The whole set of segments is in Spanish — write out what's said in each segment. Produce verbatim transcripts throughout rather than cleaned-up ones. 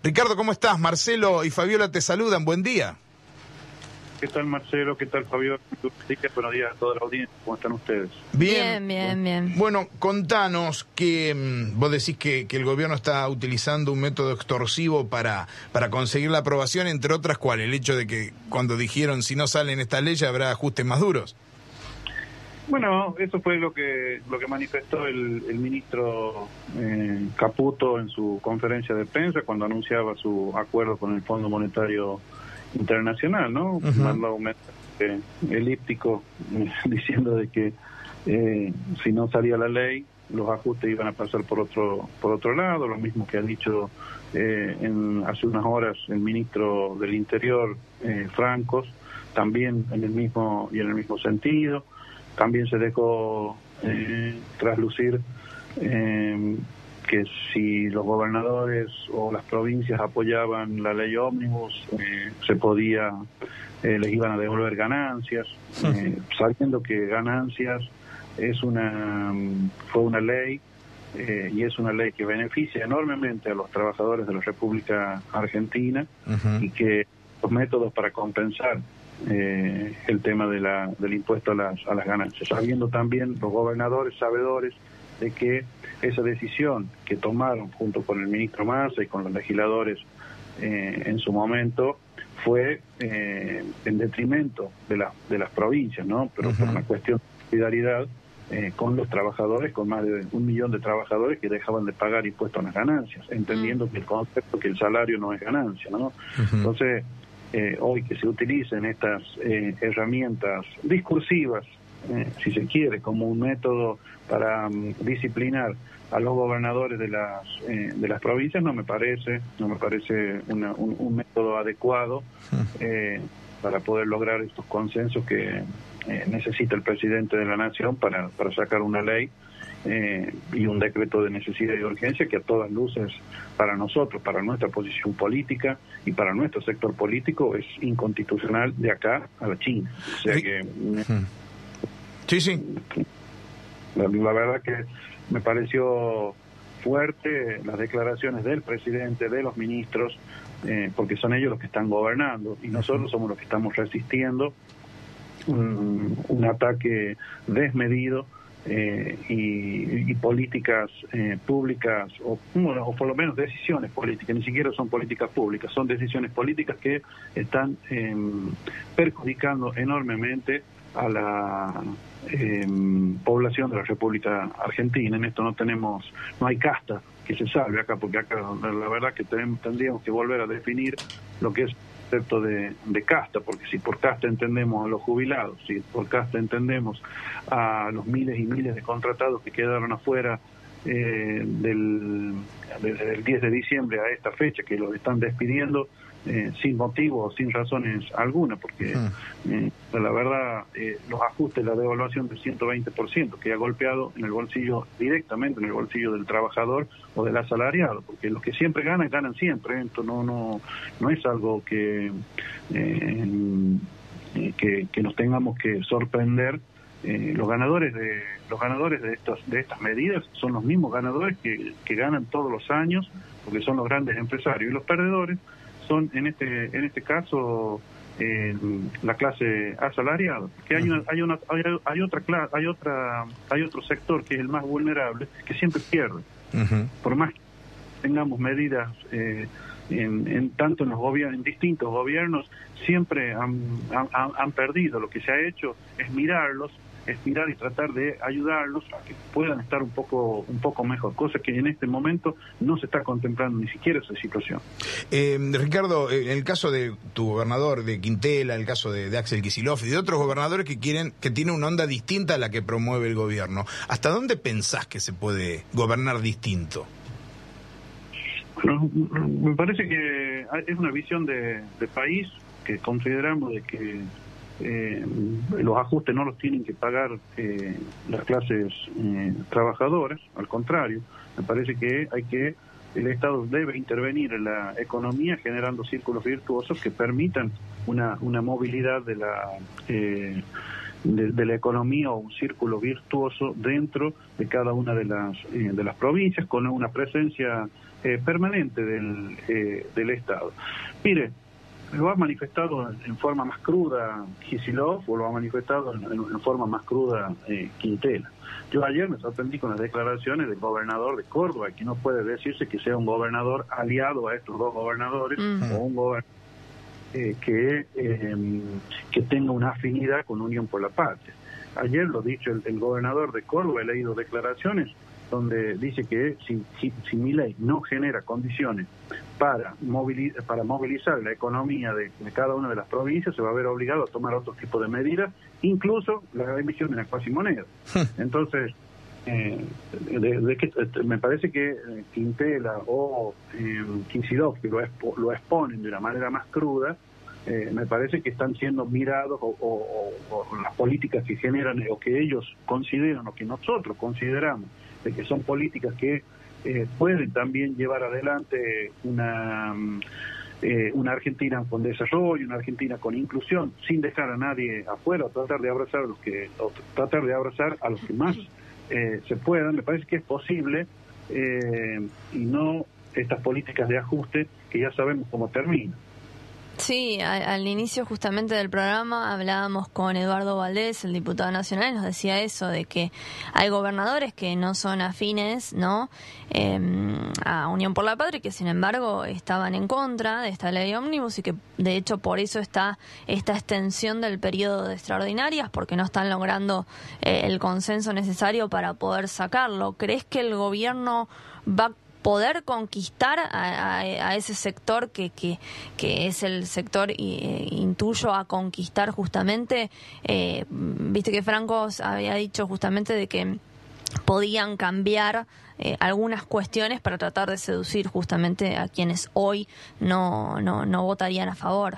Ricardo, ¿cómo estás? Marcelo y Fabiola te saludan, buen día. ¿Qué tal, Marcelo? ¿Qué tal, Fabiola? Buenos días a toda la audiencia. ¿Cómo están ustedes? Bien, bien, bien. bien. Bueno, contanos que mmm, vos decís que, que el gobierno está utilizando un método extorsivo para, para conseguir la aprobación, entre otras, ¿cuál? El hecho de que cuando dijeron si no salen estas leyes habrá ajustes más duros. Bueno, eso fue lo que lo que manifestó el, el ministro eh, Caputo en su conferencia de prensa cuando anunciaba su acuerdo con el Fondo Monetario Internacional, ¿no? Uh-huh. Mandó un mensaje elíptico eh, diciendo de que eh, si no salía la ley, los ajustes iban a pasar por otro por otro lado, lo mismo que ha dicho eh, en, hace unas horas el ministro del Interior, eh, Francos, también en el mismo y en el mismo sentido. También se dejó eh, traslucir eh, que si los gobernadores o las provincias apoyaban la ley ómnibus, eh, se podía, eh, les iban a devolver ganancias, eh, sabiendo que ganancias es una fue una ley eh, y es una ley que beneficia enormemente a los trabajadores de la República Argentina. Uh-huh. Y que los métodos para compensar Eh, el tema de la, del impuesto a las, a las ganancias, sabiendo también los gobernadores, sabedores de que esa decisión que tomaron junto con el ministro Massa y con los legisladores eh, en su momento fue eh, en detrimento de, la, de las provincias, ¿no? Pero uh-huh. por una cuestión de solidaridad eh, con los trabajadores, con más de un millón de trabajadores que dejaban de pagar impuestos a las ganancias, entendiendo uh-huh. que el concepto que el salario no es ganancia, ¿no? Uh-huh. Entonces, Eh, hoy que se utilicen estas eh, herramientas discursivas, eh, si se quiere, como un método para um, disciplinar a los gobernadores de las eh, de las provincias, no me parece, no me parece una, un, un método adecuado eh, para poder lograr estos consensos que eh, necesita el presidente de la Nación para, para sacar una ley Eh, y un decreto de necesidad y urgencia que a todas luces para nosotros, para nuestra posición política y para nuestro sector político es inconstitucional de acá a la China. O sea que sí, sí. La, la verdad que me pareció fuerte las declaraciones del presidente, de los ministros, eh, porque son ellos los que están gobernando y nosotros somos los que estamos resistiendo un, un ataque desmedido Eh, y, y políticas eh, públicas o, bueno, o por lo menos decisiones políticas, ni siquiera son políticas públicas, son decisiones políticas que están eh, perjudicando enormemente a la eh, población de la República Argentina. En esto no tenemos, no hay casta que se salve acá, porque acá la, la verdad que tenemos, tendríamos que volver a definir lo que es concepto de, de casta, porque si por casta entendemos a los jubilados, si por casta entendemos a los miles y miles de contratados que quedaron afuera eh, del, desde el diez de diciembre a esta fecha, que los están despidiendo eh, sin motivo o sin razones alguna, porque eh, la verdad eh, los ajustes, la devaluación del ciento veinte por ciento que ha golpeado en el bolsillo, directamente en el bolsillo del trabajador o del asalariado, porque los que siempre ganan, ganan siempre. Esto no no no es algo que eh, que, que nos tengamos que sorprender. Eh, los ganadores de los ganadores de estos de estas medidas son los mismos ganadores que, que ganan todos los años, porque son los grandes empresarios, y los perdedores son en este en este caso eh, la clase asalariada, que hay una, hay una hay, hay otra clase, hay otra hay otro sector que es el más vulnerable, que siempre pierde. Uh-huh. Por más que tengamos medidas eh, en, en tanto en los gobiernos, en distintos gobiernos, siempre han, han, han perdido. Lo que se ha hecho es mirarlos, es mirar y tratar de ayudarlos a que puedan estar un poco un poco mejor, cosa que en este momento no se está contemplando ni siquiera esa situación. Eh, Ricardo, en el caso de tu gobernador de Quintela, el caso de, de Axel Kicillof y de otros gobernadores que quieren que tienen una onda distinta a la que promueve el gobierno, ¿hasta dónde pensás que se puede gobernar distinto? Bueno, me parece que es una visión de, de país que consideramos de que Eh, los ajustes no los tienen que pagar eh, las clases eh, trabajadoras, al contrario, me parece que hay que el Estado debe intervenir en la economía generando círculos virtuosos que permitan una una movilidad de la eh, de, de la economía o un círculo virtuoso dentro de cada una de las eh, de las provincias, con una presencia eh, permanente del, eh, del Estado. Mire, lo ha manifestado en forma más cruda Kicillof, o lo ha manifestado en, en forma más cruda eh, Quintela. Yo ayer me sorprendí con las declaraciones del gobernador de Córdoba, que no puede decirse que sea un gobernador aliado a estos dos gobernadores, mm. o un gobernador eh, que, eh, que tenga una afinidad con Unión por la Patria. Ayer lo dicho el, el gobernador de Córdoba, he leído declaraciones donde dice que si, si, si Milei no genera condiciones para movilizar, para movilizar la economía de, de cada una de las provincias, se va a ver obligado a tomar otro tipo de medidas, incluso la emisión de una cuasimoneda. Entonces, eh, de, de que, me parece que eh, Quintela o eh, Kicillof, que lo, expo, lo exponen de una manera más cruda, eh, me parece que están siendo mirados o, o, o, o las políticas que generan o que ellos consideran o que nosotros consideramos de que son políticas que eh, pueden también llevar adelante una eh, una Argentina con desarrollo, una Argentina con inclusión, sin dejar a nadie afuera, tratar de abrazar a los que tratar de abrazar a los que más eh, se puedan. Me parece que es posible eh, y no estas políticas de ajuste que ya sabemos cómo terminan. Sí, al, al inicio justamente del programa hablábamos con Eduardo Valdés, el diputado nacional, y nos decía eso, de que hay gobernadores que no son afines, ¿no?, eh, a Unión por la Patria, que sin embargo estaban en contra de esta ley ómnibus y que de hecho por eso está esta extensión del periodo de extraordinarias, porque no están logrando eh, el consenso necesario para poder sacarlo. ¿Crees que el gobierno va a poder conquistar a, a, a ese sector que, que, que es el sector, eh, intuyo, a conquistar justamente? Eh, viste que Franco había dicho justamente de que podían cambiar eh, algunas cuestiones para tratar de seducir justamente a quienes hoy no, no, no votarían a favor.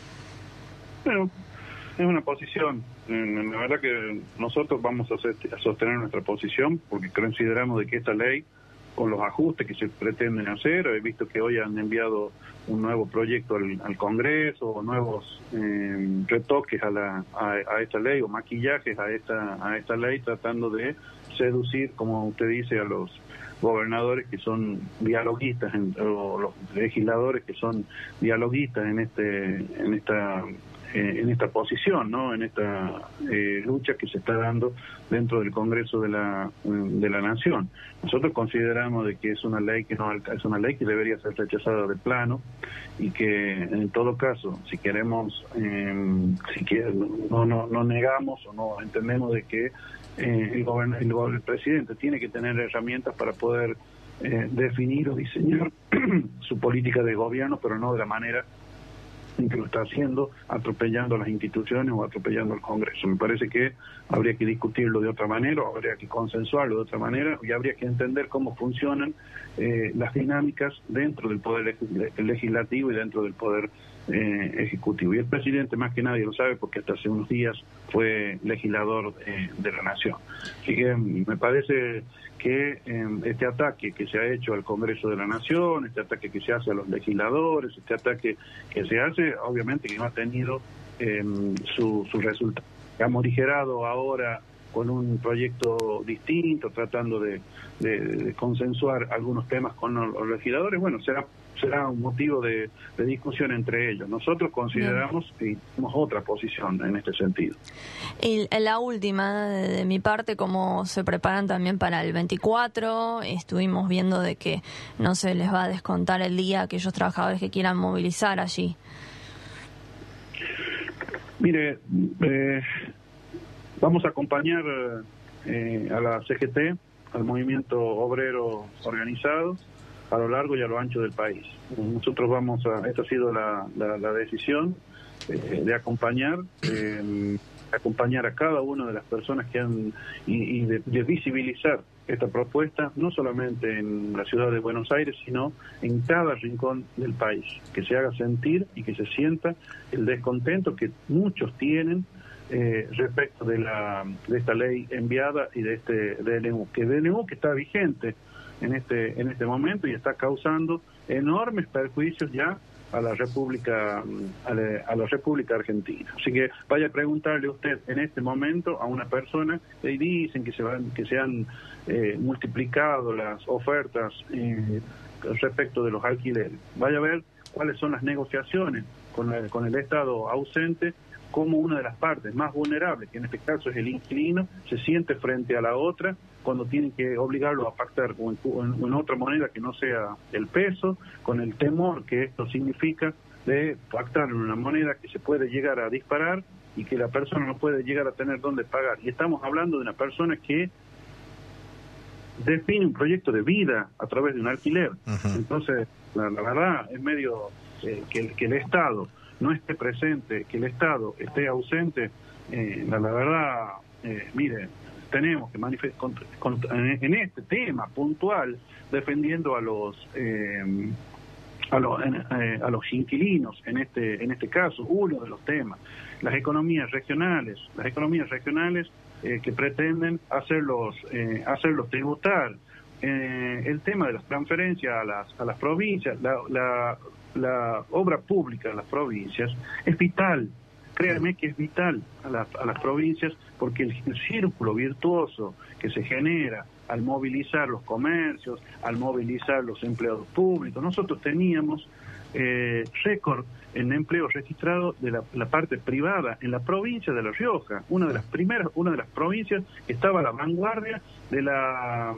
Bueno, es una posición. La verdad que nosotros vamos a, hacer, a sostener nuestra posición porque consideramos de que esta ley, con los ajustes que se pretenden hacer, he visto que hoy han enviado un nuevo proyecto al, al Congreso, nuevos eh, retoques a, la, a, a esta ley o maquillajes a esta, a esta ley, tratando de seducir, como usted dice, a los gobernadores que son dialoguistas en, o los legisladores que son dialoguistas en este en esta en esta posición, ¿no?, en esta eh, lucha que se está dando dentro del Congreso de la de la Nación. Nosotros consideramos de que es una ley que no es una ley que debería ser rechazada de plano y que en todo caso, si queremos eh, si quer, no, no no negamos o no entendemos de que eh, el, gobern, el, el presidente tiene que tener herramientas para poder eh, definir o diseñar su política de gobierno, pero no de la manera que lo está haciendo, atropellando a las instituciones o atropellando al Congreso. Me parece que habría que discutirlo de otra manera, o habría que consensuarlo de otra manera, y habría que entender cómo funcionan eh, las dinámicas dentro del poder legislativo y dentro del poder eh, ejecutivo. Y el presidente más que nadie lo sabe porque hasta hace unos días fue legislador eh, de la Nación. Así que me parece que eh, este ataque que se ha hecho al Congreso de la Nación, este ataque que se hace a los legisladores, este ataque que se hace, obviamente que no ha tenido eh, su, su resultado. Ha morigerado ahora con un proyecto distinto, tratando de, de, de consensuar algunos temas con los, los legisladores. Bueno, será será un motivo de, de discusión entre ellos. Nosotros consideramos que tenemos otra posición en este sentido. Y la última, de, de mi parte, cómo se preparan también para el veinticuatro. Estuvimos viendo de que no se les va a descontar el día a aquellos trabajadores que quieran movilizar allí. Mire, eh, vamos a acompañar eh, a la C G T, al movimiento obrero organizado, a lo largo y a lo ancho del país. Nosotros vamos a, esta ha sido la, la, la decisión eh, de acompañar, eh, acompañar a cada una de las personas que han, y, y de, de visibilizar esta propuesta, no solamente en la ciudad de Buenos Aires, sino en cada rincón del país, que se haga sentir y que se sienta el descontento que muchos tienen eh, respecto de la de esta ley enviada y de este D N U, que D N U que está vigente en este en este momento y está causando enormes perjuicios ya a la República a la, a la República Argentina. Así que vaya a preguntarle usted en este momento a una persona que dicen que se van que se han eh, multiplicado las ofertas eh, respecto de los alquileres. Vaya a ver cuáles son las negociaciones con el, con el Estado ausente, como una de las partes más vulnerables, que en este caso es el inquilino, se siente frente a la otra cuando tienen que obligarlo a pactar en, en, en otra moneda que no sea el peso, con el temor que esto significa de pactar en una moneda que se puede llegar a disparar y que la persona no puede llegar a tener dónde pagar. Y estamos hablando de una persona que define un proyecto de vida a través de un alquiler. Uh-huh. Entonces, la, la verdad es medio eh, que, que el Estado no esté presente, que el Estado esté ausente. Eh, la, la verdad, eh, mire, tenemos que manifestar en este tema puntual, defendiendo a los eh, a los eh, a los inquilinos en este en este caso, uno de los temas, las economías regionales, las economías regionales eh, que pretenden hacerlos eh, hacerlos tributar, eh, el tema de las transferencias a las a las provincias, la, la la obra pública de las provincias es vital. Créanme que es vital a, la, a las provincias, porque el, el círculo virtuoso que se genera al movilizar los comercios, al movilizar los empleados públicos. Nosotros teníamos eh, récord en empleo registrado de la, la parte privada en la provincia de La Rioja, una de las primeras, una de las provincias que estaba a la vanguardia de la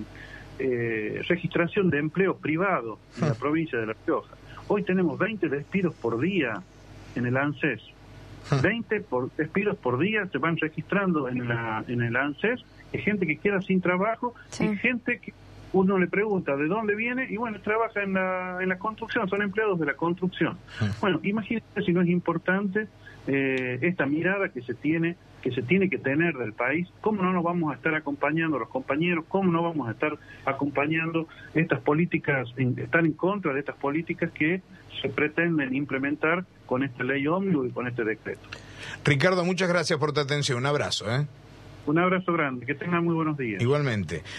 eh, registración de empleo privado en la provincia de La Rioja. Hoy tenemos veinte despidos por día en el ANSES. veinte por, despidos por día se van registrando en la en el ANSES, hay gente que queda sin trabajo, sí. Y gente que uno le pregunta de dónde viene y bueno, trabaja en la en la construcción, son empleados de la construcción. Sí. Bueno, imagínense si no es importante eh, esta mirada que se tiene que se tiene que tener del país. ¿Cómo no nos vamos a estar acompañando a los compañeros? ¿Cómo no vamos a estar acompañando estas políticas, en, estar en contra de estas políticas que se pretenden implementar con esta ley ómnibus y con este decreto? Ricardo, muchas gracias por tu atención. Un abrazo, ¿eh? Un abrazo grande. Que tengan muy buenos días. Igualmente.